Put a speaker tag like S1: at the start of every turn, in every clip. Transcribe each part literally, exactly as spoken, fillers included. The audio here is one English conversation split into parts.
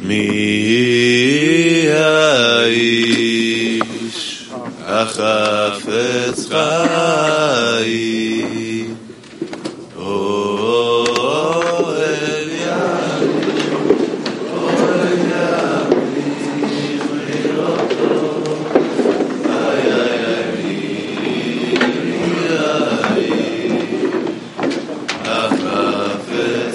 S1: מי האיש החפץ חיים אוהל ימים אוהל ימים לראותו איי איי איי מי האיש החפץ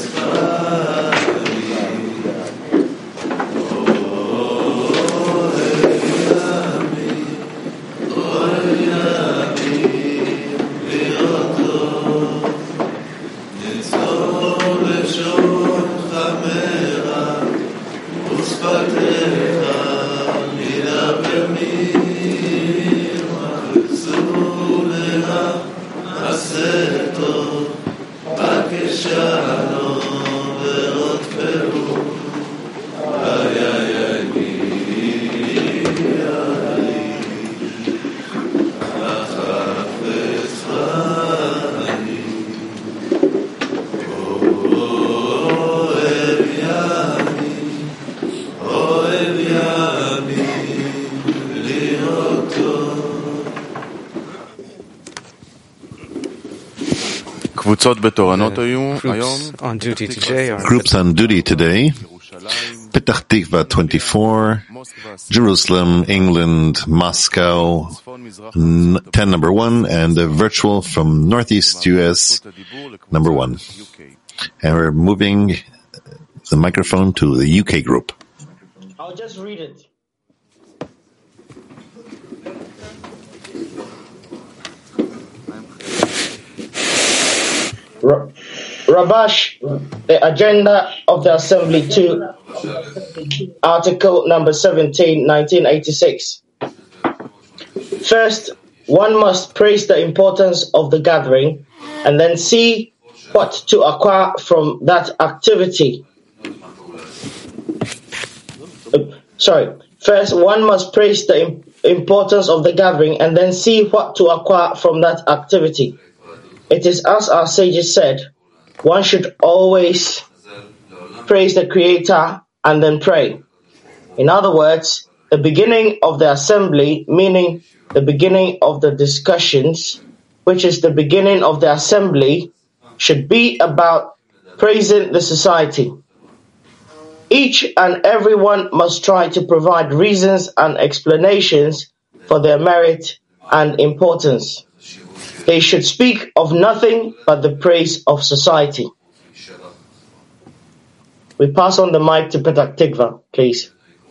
S2: Groups on duty today are
S3: Groups on duty today, Petach Tikva twenty-four, Jerusalem, England, Moscow, ten number one, and the virtual from Northeast U S number one. And we're moving the microphone to the U K group.
S4: I'll just read it. Rabash, the agenda of the Assembly two, Article number seventeen, nineteen eighty-six. First, one must praise the importance of the gathering and then see what to acquire from that activity. Uh, sorry. First, one must praise the im- importance of the gathering and then see what to acquire from that activity. It is as our sages said, one should always praise the Creator and then pray. In other words, the beginning of the assembly, meaning the beginning of the discussions, which is the beginning of the assembly, should be about praising the society. Each and everyone must try to provide reasons and explanations for their merit and importance. They should speak of nothing but the praise of society. We pass on the mic to Petach Tikva, please.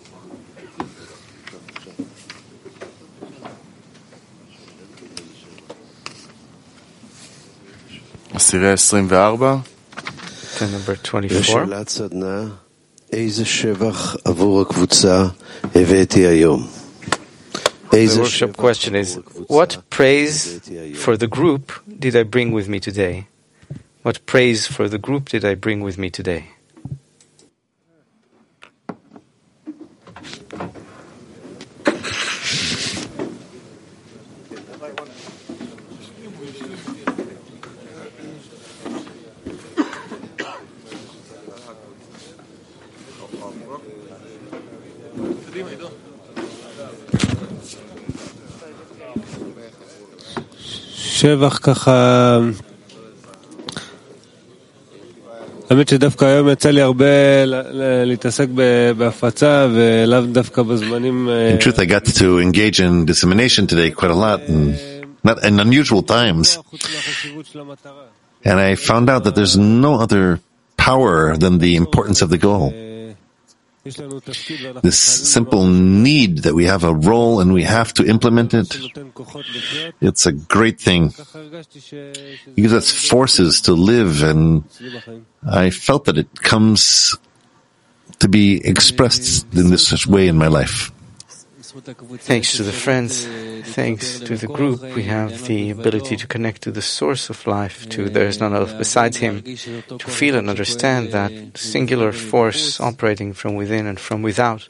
S2: ten number twenty-four. The workshop question is, what praise for the group did I bring with me today? What praise for the group did I bring with me today?
S5: שבח ככה, האמת שדווקא היום יצא לי הרבה להתעסק בהפצה ולאו דווקא בזמנים.
S3: In truth, I got to engage in dissemination today quite a lot, and not in unusual times. And I found out that there's no other power than the importance of the goal. This simple need that we have a role and we have to implement it, it's a great thing. It gives us forces to live, and I felt that it comes to be expressed in this way in my life.
S2: Thanks to the friends, thanks to the group, we have the ability to connect to the source of life, to there is none else besides Him, to feel and understand that singular force operating from within and from without.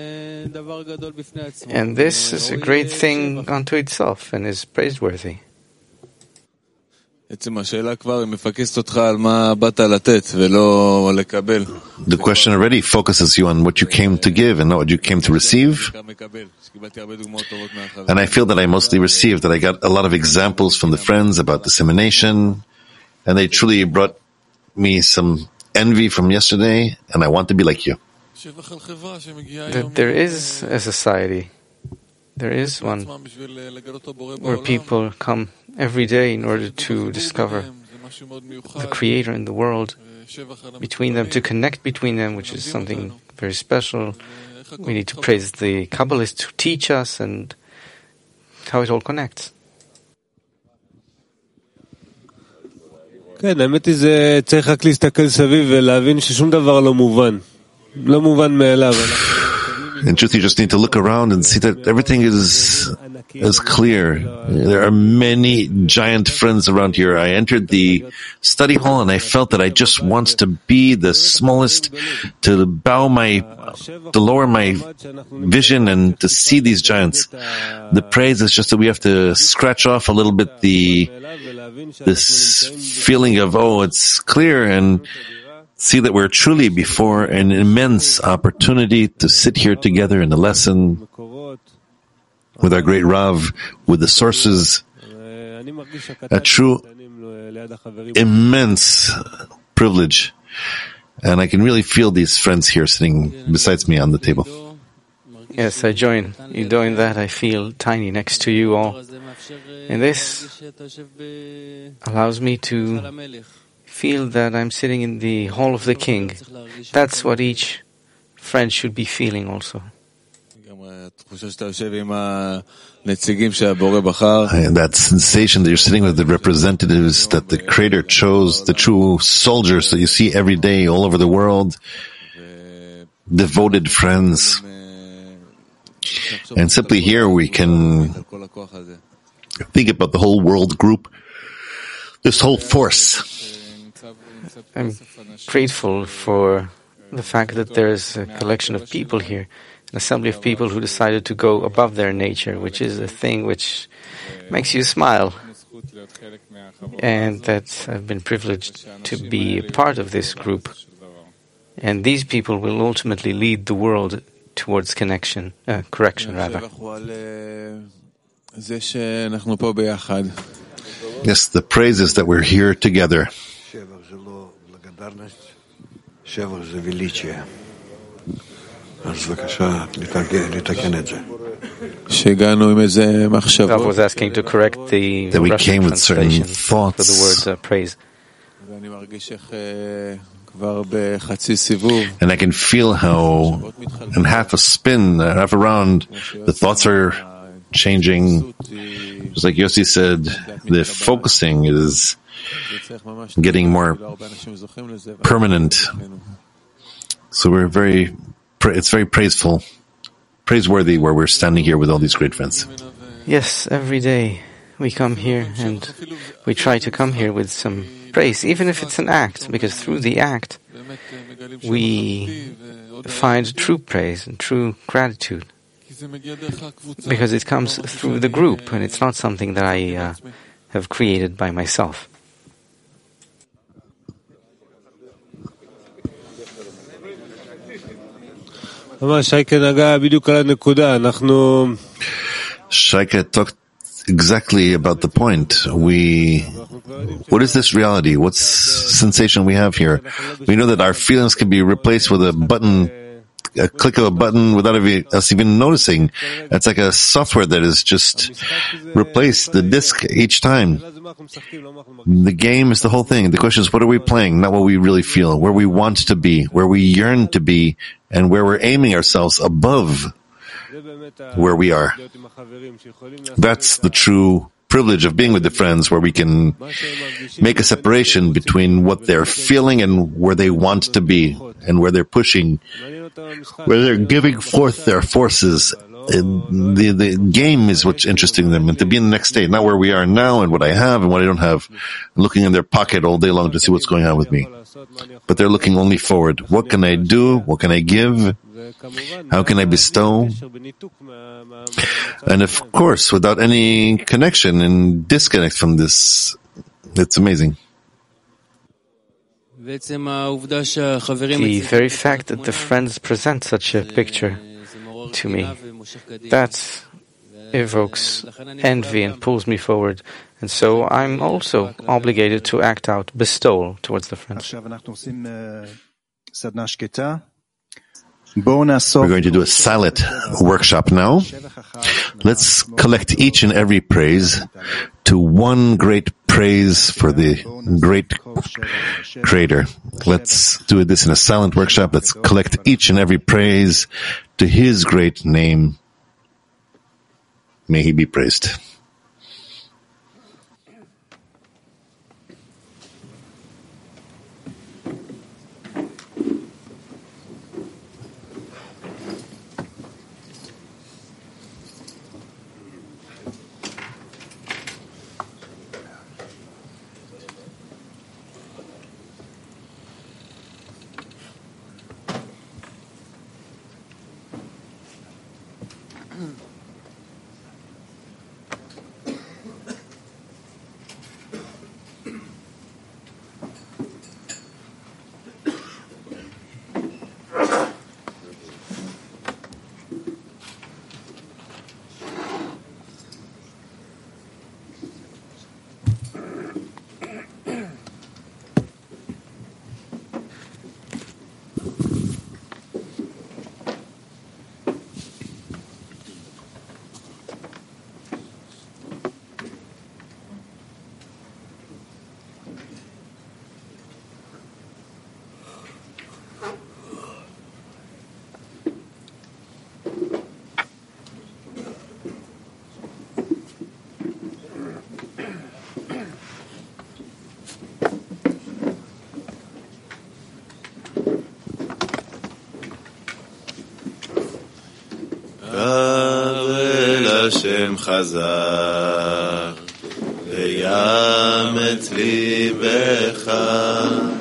S2: And this is a great thing unto itself and is praiseworthy.
S3: The question already focuses you on what you came to give and not what you came to receive. And I feel that I mostly received, that I got a lot of examples from the friends about dissemination, and they truly brought me some envy from yesterday, and I want to be like you.
S2: That there is a society, there is one where people come every day in order to discover the Creator in the world, between them, to connect between them, which is something very special. We need to praise the Kabbalists who teach us and how it all connects.
S5: כן, האמת היא זה צריך רק להסתכל סביב ולהבין ששום דבר לא מובן. לא מובן מאליו.
S3: In truth, you just need to look around and see that everything is is clear. There are many giant friends around here. I entered the study hall and I felt that I just want to be the smallest, to bow my, to lower my vision and to see these giants. The praise is just that we have to scratch off a little bit the, this feeling of, oh, it's clear, and see that we're truly before an immense opportunity to sit here together in a lesson with our great Rav, with the sources, a true immense privilege. And I can really feel these friends here sitting besides me on the table.
S2: Yes, I join you doing that. I feel tiny next to you all. And this allows me to feel that I'm sitting in the hall of the king. That's what each friend should be feeling also.
S3: And that sensation that you're sitting with the representatives that the Creator chose, the true soldiers that you see every day all over the world, devoted friends. And simply here we can think about the whole world group, this whole force.
S2: I'm grateful for the fact that there is a collection of people here, an assembly of people who decided to go above their nature, which is a thing which makes you smile. And that I've been privileged to be a part of this group. And these people will ultimately lead the world towards connection, uh, correction rather.
S3: Yes, the praise is that we're here together.
S2: Rav was asking to correct the
S3: that we
S2: Russian
S3: came with certain
S2: translation
S3: thoughts
S2: for the word uh, praise.
S3: And I can feel how in half a spin, half a round, the thoughts are changing. Just like Yossi said, the focusing is getting more permanent. So we're very, it's very praiseful, praiseworthy where we're standing here with all these great friends.
S2: Yes, every day we come here and we try to come here with some praise, even if it's an act, because through the act we find true praise and true gratitude. Because it comes through the group and it's not something that I uh, have created by myself.
S3: Shaika talked exactly about the point. We, what is this reality? What's sensation we have here? We know that our feelings can be replaced with a button, a click of a button without us even noticing. It's like a software that is just replaced the disk each time. The game is the whole thing. The question is, what are we playing? Not what we really feel, where we want to be, where we yearn to be, and where we're aiming ourselves above where we are. That's the true privilege of being with the friends, where we can make a separation between what they're feeling and where they want to be, and where they're pushing, where they're giving forth their forces. The, the game is what's interesting them, and to be in the next state, not where we are now and what I have and what I don't have, looking in their pocket all day long to see what's going on with me. But they're looking only forward. What can I do? What can I give? How can I bestow? And of course, without any connection and disconnect from this It's amazing.
S2: The very fact that the friends present such a picture to me, that evokes envy and pulls me forward. And so I'm also obligated to act out bestowal towards the friends.
S3: We're going to do a silent workshop now. Let's collect each and every praise to one great praise for the great Creator. Let's do this in a silent workshop. Let's collect each and every praise to His great name. May He be praised.
S1: השם חזק, וימת ליבך